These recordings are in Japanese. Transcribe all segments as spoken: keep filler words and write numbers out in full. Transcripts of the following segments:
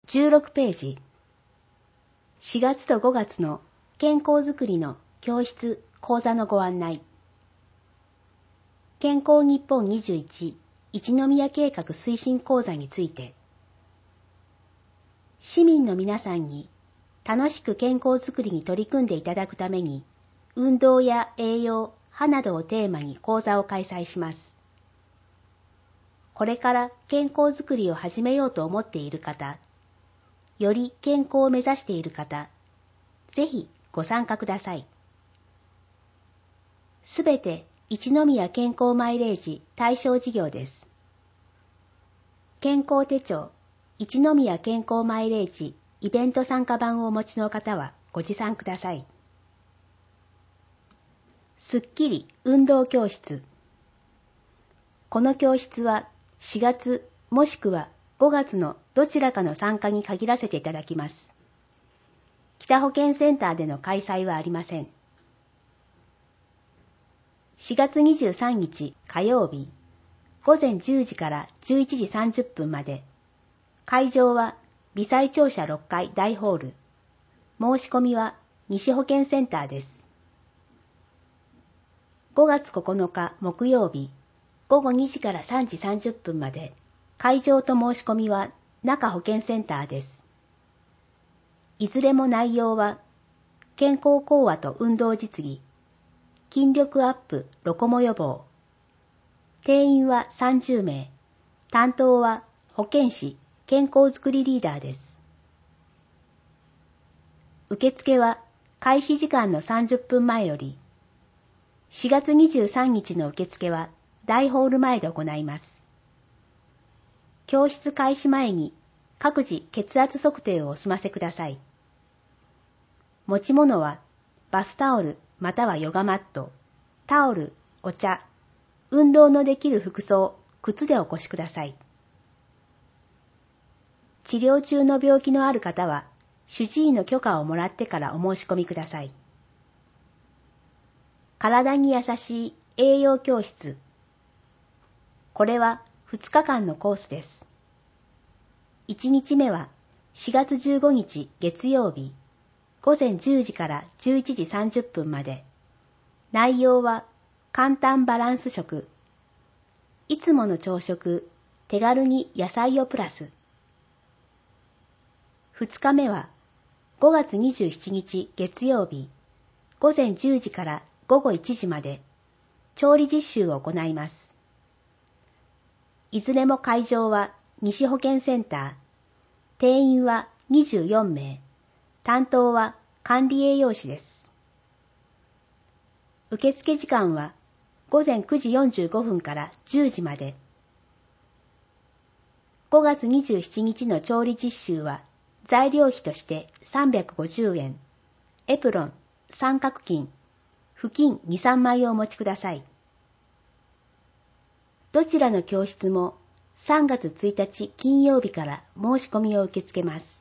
じゅうろくページ。しがつとごがつの健康づくりの教室講座のご案内。健康日本にじゅういち一宮計画推進講座について、市民の皆さんに楽しく健康づくりに取り組んでいただくために、運動や栄養、歯などをテーマに講座を開催します。これから健康づくりを始めようと思っている方、より健康を目指している方、ぜひご参加ください。すべて一宮健康マイレージ対象事業です。健康手帳、一宮健康マイレージイベント参加版をお持ちの方はご持参ください。すっきり運動教室。この教室はしがつもしくはごがつのどちらかの参加に限らせていただきます。北保健センターでの開催はありません。しがつにじゅうさんにち火曜日、ごぜんじゅうじからじゅういちじさんじゅっぷんまで。会場は微細庁舎ろっかい大ホール。申し込みは西保健センターです。ごがつここのか木曜日、ごごにじからさんじさんじゅっぷんまで。会場と申し込みは中保健センターです。いずれも内容は、健康講話と運動実技、筋力アップ、ロコモ予防。定員はさんじゅうめい。担当は保健師、健康づくりリーダーです。受付は開始時間のさんじゅっぷんまえより、しがつにじゅうさんにちの受付は大ホール前で行います。教室開始前に各自血圧測定をお済ませください。持ち物はバスタオルまたはヨガマット、タオル、お茶、運動のできる服装、靴でお越しください。治療中の病気のある方は主治医の許可をもらってからお申し込みください。体に優しい栄養教室。これはふつかかんのコースです。いちにちめはしがつじゅうごにち月曜日、ごぜんじゅうじからじゅういちじさんじゅっぷんまで。内容は簡単バランス食。いつもの朝食、手軽に野菜をプラス。ふつかめはごがつにじゅうしちにち月曜日、ごぜんじゅうじからごごいちじまで。調理実習を行います。いずれも会場は西保健センター。定員はにじゅうよんめい。担当は管理栄養士です。受付時間はごぜんくじよんじゅうごふんからじゅうじまで。ごがつにじゅうしちにちの調理実習は材料費としてさんびゃくごじゅうえん。エプロン、三角巾、布巾に、さんまいをお持ちください。どちらの教室もさんがつついたち金曜日から申し込みを受け付けます。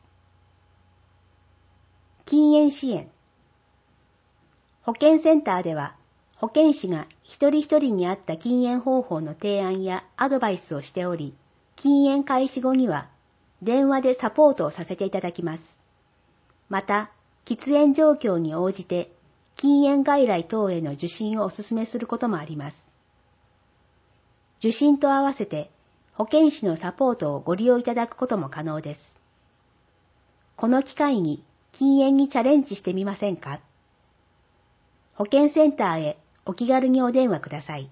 禁煙支援。保健センターでは保健師が一人一人に合った禁煙方法の提案やアドバイスをしており、禁煙開始後には電話でサポートをさせていただきます。また、喫煙状況に応じて禁煙外来等への受診をお勧めすることもあります。受診と合わせて保健師のサポートをご利用いただくことも可能です。この機会に禁煙にチャレンジしてみませんか？保健センターへお気軽にお電話ください。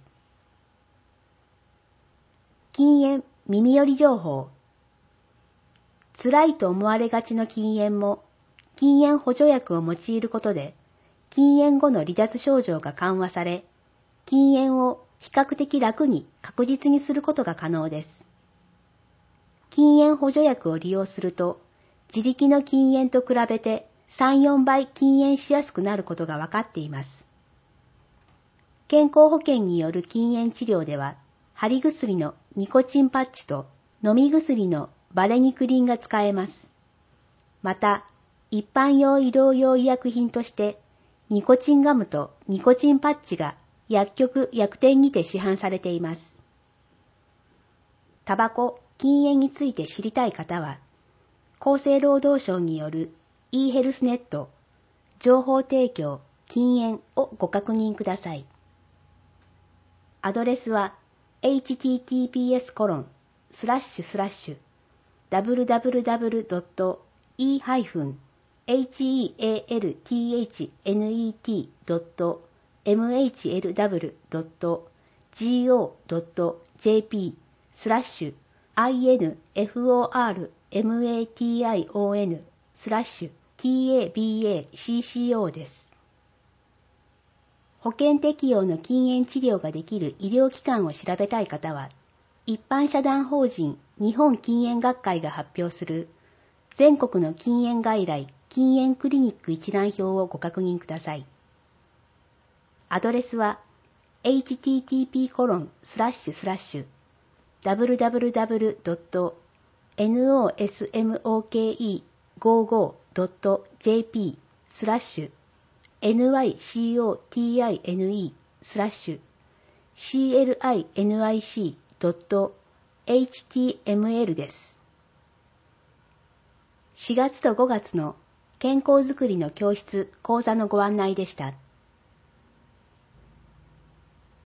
禁煙耳寄り情報。辛いと思われがちの禁煙も、禁煙補助薬を用いることで、禁煙後の離脱症状が緩和され、禁煙を比較的楽に確実にすることが可能です。禁煙補助薬を利用すると、自力の禁煙と比べてさん、よんばい禁煙しやすくなることが分かっています。健康保険による禁煙治療では、貼り薬のニコチンパッチと飲み薬のバレニクリンが使えます。また、一般用医療用医薬品として、ニコチンガムとニコチンパッチが薬局・薬店にて市販されています。タバコ、禁煙について知りたい方は、 厚生労働省による e ヘルスネット情報提供禁煙をご確認ください。アドレスは エイチティーティーピーエスコロンスラッシュスラッシュダブリュダブリュダブリュドットイーハイフンヘルスネットドットエムエイチエルダブリュドットジーオードットジェーピースラッシュアイエヌエフオーアールエムエーティーアイオーエヌスラッシュ ティーエービーエーシーシーオー です。保険適用の禁煙治療ができる医療機関を調べたい方は、一般社団法人日本禁煙学会が発表する全国の禁煙外来禁煙クリニック一覧表をご確認ください。アドレスは エイチティーティーピーコロンスラッシュスラッシュダブリュダブリュダブリュドットノスモケーごじゅうごドットジェーピースラッシュ エヌワイシーオーティーアイエヌイースラッシュ シーエルアイエヌアイシードットエイチティーエムエル です。しがつとごがつの健康づくりの教室講座のご案内でした。